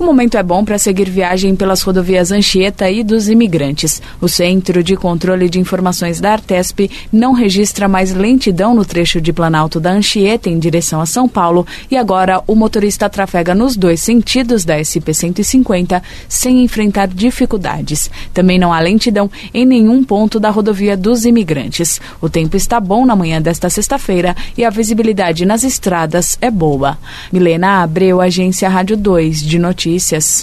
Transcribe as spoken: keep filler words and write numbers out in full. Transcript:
O momento é bom para seguir viagem pelas rodovias Anchieta e dos Imigrantes. O Centro de Controle de Informações da Artesp não registra mais lentidão no trecho de Planalto da Anchieta em direção a São Paulo e agora o motorista trafega nos dois sentidos da S P cento e cinquenta sem enfrentar dificuldades. Também não há lentidão em nenhum ponto da rodovia dos Imigrantes. O tempo está bom na manhã desta sexta-feira e a visibilidade nas estradas é boa. Milena Abreu, Agência Rádio dois de Notícias.